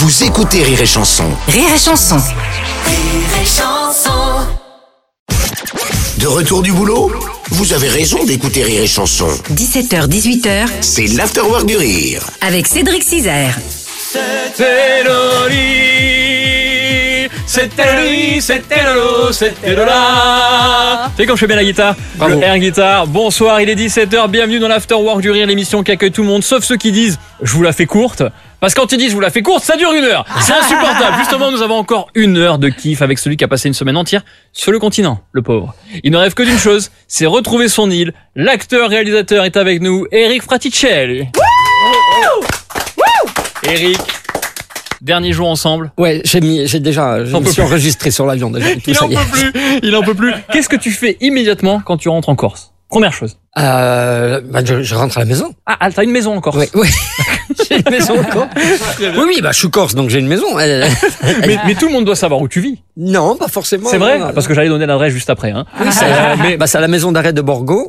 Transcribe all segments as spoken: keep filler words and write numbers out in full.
Vous écoutez Rire et Chanson. Rire et Chanson. Rire et Chanson. De retour du boulot? Vous avez raison d'écouter Rire et Chanson. dix-sept heures dix-huit heures C'est l'afterwork du rire. avec Cédric Cizère. C'était le lit, c'était le lit, c'était le lot, c'était le là. Tu sais quand je fais bien la guitare? Bravo. Le air guitare. Bonsoir, il est dix-sept heures, bienvenue dans l'Afterwork du rire, l'émission qui accueille tout le monde, sauf ceux qui disent « je vous la fais courte ». Parce que quand ils disent « je vous la fais courte », ça dure une heure. C'est insupportable. Justement, nous avons encore une heure de kiff avec celui qui a passé une semaine entière sur le continent, le pauvre. Il ne rêve que d'une chose, c'est retrouver son île. L'acteur-réalisateur est avec nous, Eric Fraticelli. Eric, dernier jour ensemble. Ouais, j'ai mis, j'ai déjà, je J'en me peux suis plus. enregistré sur l'avion déjà. Tout Il ça en y est. peut plus, il en peut plus. Qu'est-ce que tu fais immédiatement quand tu rentres en Corse? Première chose. Euh, bah, je, je rentre à la maison. Ah, ah, t'as une maison en Corse. Oui, oui. J'ai une maison encore. Oui, oui, bah, je suis corse, donc j'ai une maison. Euh, Mais, mais tout le monde doit savoir où tu vis. non, pas forcément. C'est vrai? non, non. Parce que j'allais donner l'adresse juste après. Hein. Oui, c'est, Euh, mais bah, c'est à la maison d'arrêt de Borgo.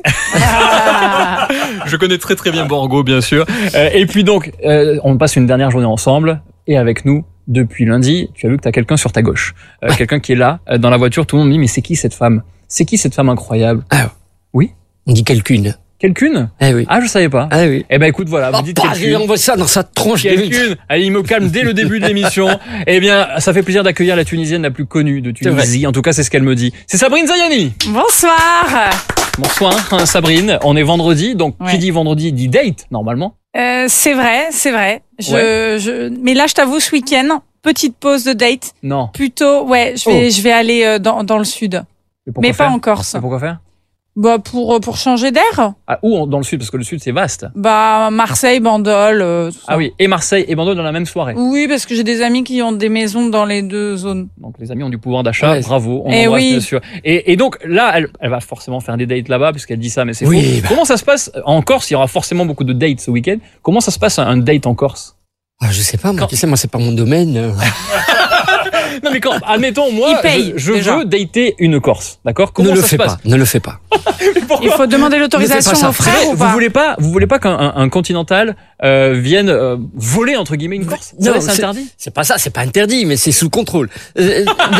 je connais très très bien Borgo, bien sûr. Euh, et puis donc, euh, on passe une dernière journée ensemble. Et avec nous, depuis lundi, tu as vu que t'as quelqu'un sur ta gauche. Euh, quelqu'un qui est là, euh, dans la voiture. Tout le monde me dit, mais c'est qui cette femme? C'est qui cette femme incroyable? Ah, Oui? on dit quelqu'une. Quelqu'une? Eh oui. Ah, je savais pas. Ah oui. Eh ben écoute, voilà, vous Oh, dites bah, quelqu'une. on voit ça dans sa tronche. Quelqu'une. Allez, il me calme dès le début de l'émission. Eh bien, ça fait plaisir d'accueillir la Tunisienne la plus connue de C'est vrai. Tunisie. En tout cas, c'est ce qu'elle me dit. C'est Sabrine Zayani. Bonsoir. Bonsoir, hein, Sabrine. On est vendredi, donc qui Ouais. dit vendredi dit date, normalement. Euh, c'est vrai, c'est vrai. Je, Ouais. je, mais là, je t'avoue, ce week-end, petite pause de date. Non. Plutôt, ouais, je vais, Oh. je vais aller euh, dans, dans le sud, Et pourquoi mais faire pas en Corse. Et pourquoi faire? Bah pour pour changer d'air. Ah, où en- dans le sud? Parce que le sud, c'est vaste. Bah Marseille, Bandol. euh, tout ça. Ah oui, et Marseille et Bordeaux dans la même soirée. Oui, parce que j'ai des amis qui ont des maisons dans les deux zones. Donc les amis ont du pouvoir d'achat, Ouais. bravo, on Eh embrasse oui. bien sûr. Et, et donc là, elle, elle va forcément faire des dates là-bas, puisqu'elle dit ça, mais c'est Oui, faux. bah. Comment ça se passe en Corse? Il y aura forcément beaucoup de dates ce week-end. Comment ça se passe un date en Corse? Ah, je sais pas, moi, Quand- tu sais, moi, c'est pas mon domaine. euh. Non mais quand, admettons, moi, Il paye, je, je déjà. veux dater une Corse, d'accord? Comment Ne le ça fais se passe? pas, ne le fais pas. Il faut demander Ne l'autorisation fais pas ça. au frère ou Vous pas? voulez pas, vous voulez pas qu'un un, un continental euh, vienne euh, voler entre guillemets une Corse? Non, Non, c'est c'est- interdit. C'est pas ça, c'est pas interdit, mais c'est sous contrôle. Euh,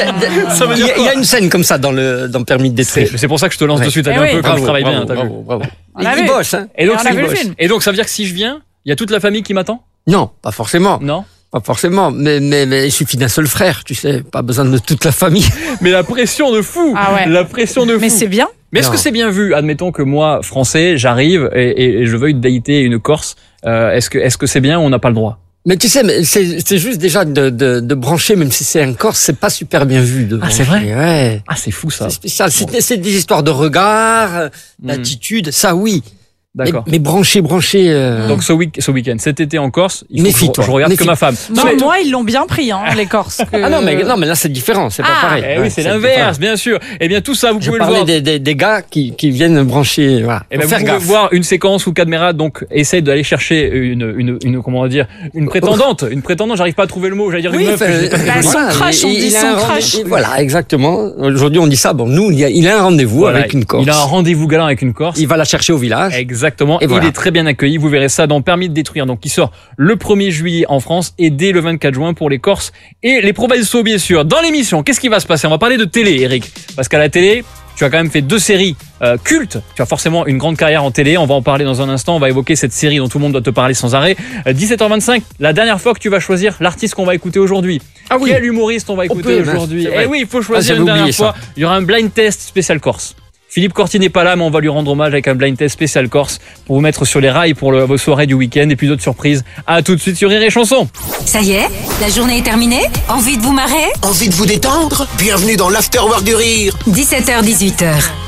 Ça veut Il dire y, a- quoi il y a une scène comme ça dans le dans le permis de détruire. C'est c'est pour ça que je te lance Ouais. dessus. T'as Eh vu un oui. peu comme Bravo, je travaille bravo, bien. T'as vu. bravo, bravo. On a Il vu. bosse, hein. Et donc, Et on a c'est- vu le bosse. film. Et donc ça veut dire que si je viens, il y a toute la famille qui m'attend? Non, pas forcément. Non. Pas forcément, mais, mais, mais il suffit d'un seul frère, tu sais, pas besoin de toute la famille. Mais la pression de fou. Ah ouais. La pression de fou. Mais c'est bien. Mais est-ce Non. que c'est bien vu? Admettons que moi, français, j'arrive et, et- et je veuille dater une Corse. Euh, est-ce que est-ce que c'est bien ou on n'a pas le droit? Mais tu sais, mais c'est c'est juste déjà de, de, de brancher, même si c'est un Corse, c'est pas super bien vu de Ah, c'est brancher. Ouais. Ah, c'est fou ça. C'est spécial. C'est c'est des histoires de regard, euh, Hmm. d'attitude, ça oui. Mais, D'accord. mais brancher, brancher. euh, Donc ce week ce week-end, cet été en Corse, il faut que je, Méfie-toi. je regarde que Méfie- ma femme. Non, mais- moi, ils l'ont bien pris, hein, les Corses. que- Ah non, mais non, mais là c'est différent, c'est pas Ah. pareil. Eh Ouais, oui, c'est l'inverse, bien sûr. Eh bien tout ça, vous Je pouvez le parlais voir. des, des, des gars qui, qui viennent brancher, voilà. Eh ben, Faut vous faire pouvez gaffe. voir une séquence où Cadmerat donc essaie d'aller chercher une une une comment on va dire une prétendante, une prétendante. J'arrive pas à trouver le mot. J'allais dire une Oui, meuf. enfin, mais j'ai pas Bah, trouvé le mot. son voilà, crush, on il- dit il a son un crush. rendez- Voilà, exactement. Aujourd'hui, on dit ça. Bon, nous, il y a, il a un rendez-vous Voilà, avec une Corse. Il a un rendez-vous galant avec une Corse. Il va la chercher au village. Exactement. Et voilà. Il est très bien accueilli. Vous verrez ça dans Permis de détruire, donc qui sort le premier juillet en France et dès le vingt-quatre juin pour les Corses et les Provençaux, bien sûr. Dans l'émission, qu'est-ce qui va se passer? On va parler de télé, Eric, parce qu'à la télé, tu as quand même fait deux séries euh, cultes. Tu as forcément une grande carrière en télé. On va en parler dans un instant. On va évoquer cette série dont tout le monde doit te parler sans arrêt. Euh, dix-sept heures vingt-cinq, la dernière fois que tu vas choisir l'artiste qu'on va écouter aujourd'hui. Ah oui. Quel humoriste on va écouter peut, mince, aujourd'hui? c'est vrai. Eh oui, il faut choisir j'avais une dernière oublié fois. ça. Il y aura un blind test spécial Corse. Philippe Corti n'est pas là, mais on va lui rendre hommage avec un blind test spécial Corse pour vous mettre sur les rails pour le, vos soirées du week-end et puis d'autres surprises. À tout de suite sur Rire et Chanson. Ça y est, la journée est terminée? Envie de vous marrer? Envie de vous détendre? Bienvenue dans l'afterwork du rire. dix-sept heures dix-huit heures.